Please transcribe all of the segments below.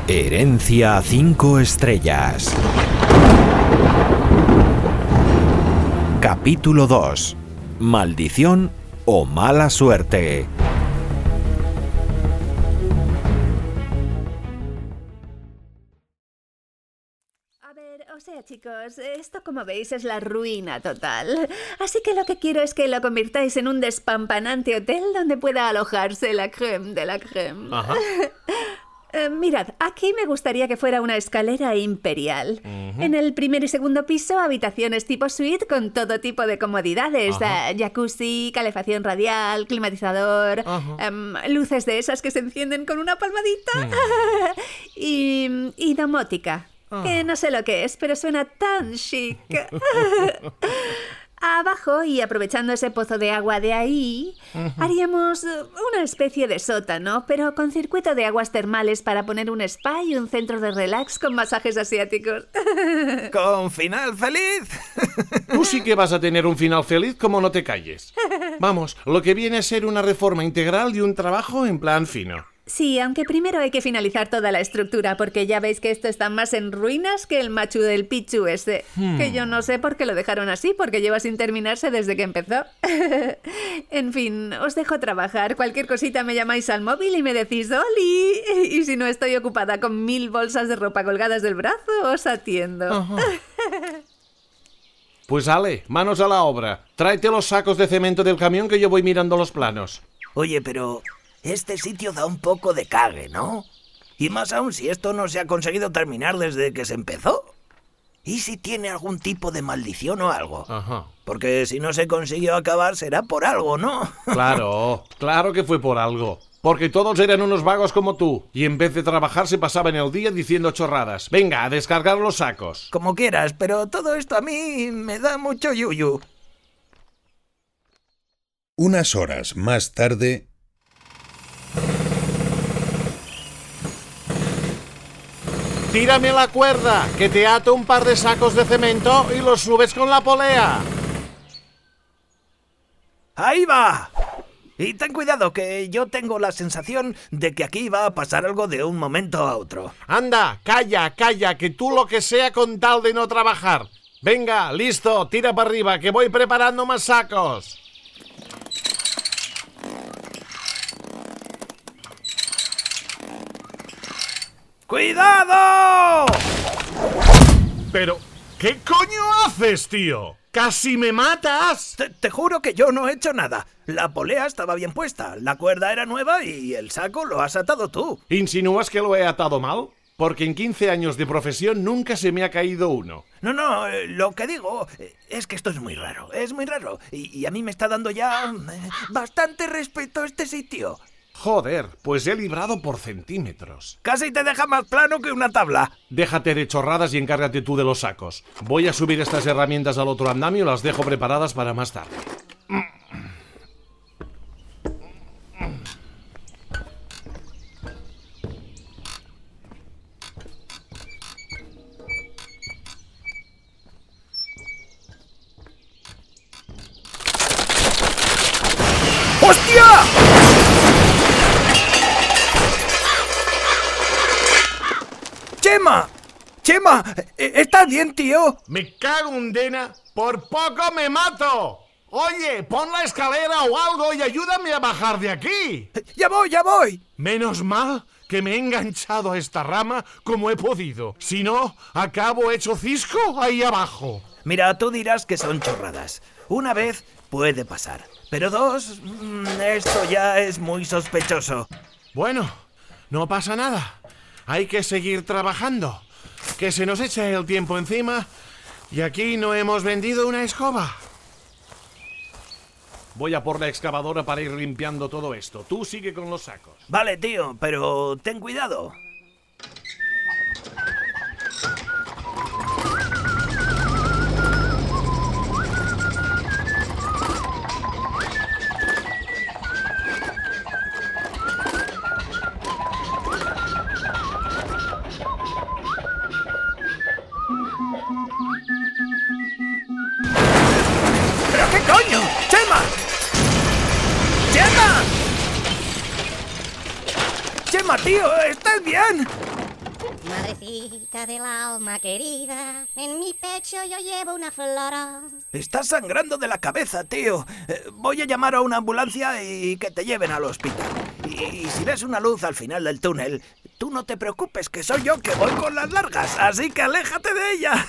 Herencia 5 estrellas. Capítulo 2. Maldición o mala suerte. Chicos, esto como veis es la ruina total. Así que lo que quiero es que lo convirtáis en un despampanante hotel donde pueda alojarse la crème de la crème. Ajá. Mirad, aquí me gustaría que fuera una escalera imperial. En el primer y segundo piso, habitaciones tipo suite con todo tipo de comodidades. Jacuzzi, calefacción radial, climatizador, luces de esas que se encienden con una palmadita y domótica. Que no sé lo que es, pero suena tan chic. Abajo, y aprovechando ese pozo de agua de ahí, haríamos una especie de sótano, pero con circuito de aguas termales para poner un spa y un centro de relax con masajes asiáticos. ¿Con final feliz? Tú sí que vas a tener un final feliz como no te calles. Vamos, lo que viene a ser una reforma integral y un trabajo en plan fino. Sí, aunque primero hay que finalizar toda la estructura, porque ya veis que esto está más en ruinas que el Machu del Picchu ese. Que yo no sé por qué lo dejaron así, porque lleva sin terminarse desde que empezó. En fin, os dejo trabajar. Cualquier cosita me llamáis al móvil y me decís ¡Oli! Y si no estoy ocupada con 1000 bolsas de ropa colgadas del brazo, os atiendo. Pues Ale, manos a la obra. Tráete los sacos de cemento del camión que yo voy mirando los planos. Oye, pero este sitio da un poco de cague, ¿no? Y más aún si esto no se ha conseguido terminar desde que se empezó. ¿Y si tiene algún tipo de maldición o algo? Porque si no se consiguió acabar será por algo, ¿no? Claro que fue por algo. Porque todos eran unos vagos como tú. Y en vez de trabajar se pasaban el día diciendo chorradas. Venga, a descargar los sacos. Como quieras, pero todo esto a mí me da mucho yuyu. Unas horas más tarde... Tírame la cuerda, que te ato un par de sacos de cemento y los subes con la polea. ¡Ahí va! Y ten cuidado, que yo tengo la sensación de que aquí va a pasar algo de un momento a otro. Anda, calla, que tú lo que sea con tal de no trabajar. Venga, listo, tira para arriba, que voy preparando más sacos. ¡Cuidado! Pero, ¿qué coño haces, tío? ¡Casi me matas! Te juro que yo no he hecho nada. La polea estaba bien puesta, la cuerda era nueva y el saco lo has atado tú. ¿Insinúas que lo he atado mal? Porque en 15 años de profesión nunca se me ha caído uno. No, lo que digo es que esto es muy raro, y a mí me está dando ya bastante respeto este sitio. Joder, pues he librado por centímetros. Casi te deja más plano que una tabla. Déjate de chorradas y encárgate tú de los sacos. Voy a subir estas herramientas al otro andamio y las dejo preparadas para más tarde. ¡Hostia! ¡Chema! ¿Estás bien, tío? ¡Me cago en Dena! ¡Por poco me mato! Oye, pon la escalera o algo y ayúdame a bajar de aquí. ¡Ya voy! Menos mal que me he enganchado a esta rama como he podido. Si no, acabo hecho cisco ahí abajo. Mira, tú dirás que son chorradas. Una vez puede pasar, pero dos, esto ya es muy sospechoso. Bueno, no pasa nada. Hay que seguir trabajando. Que se nos echa el tiempo encima y aquí no hemos vendido una escoba. Voy a por la excavadora para ir limpiando todo esto. Tú sigue con los sacos. Vale, tío, pero ten cuidado. ¿Pero qué coño? ¡Chema! ¡Chema! ¡Chema, tío! ¿Estás bien? Madrecita del alma querida, en mi pecho yo llevo una flor. Estás sangrando de la cabeza, tío. Voy a llamar a una ambulancia y que te lleven al hospital. Y si ves una luz al final del túnel, tú no te preocupes, que soy yo que voy con las largas, así que aléjate de ella.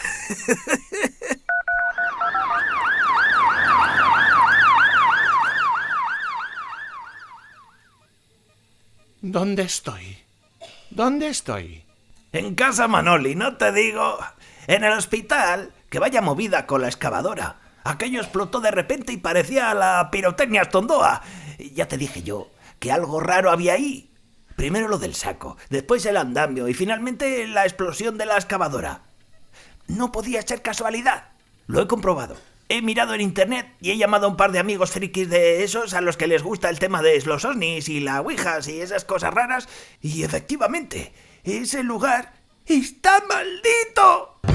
¿Dónde estoy? ¿Dónde estoy? En casa Manoli, no te digo. En el hospital, que vaya movida con la excavadora. Aquello explotó de repente y parecía la pirotecnia Astondoa. Ya te dije yo que algo raro había ahí. Primero lo del saco, después el andamio y finalmente la explosión de la excavadora. No podía ser casualidad. Lo he comprobado. He mirado en internet y he llamado a un par de amigos frikis de esos a los que les gusta el tema de los ovnis y las ouijas y esas cosas raras. Y efectivamente, ese lugar está maldito.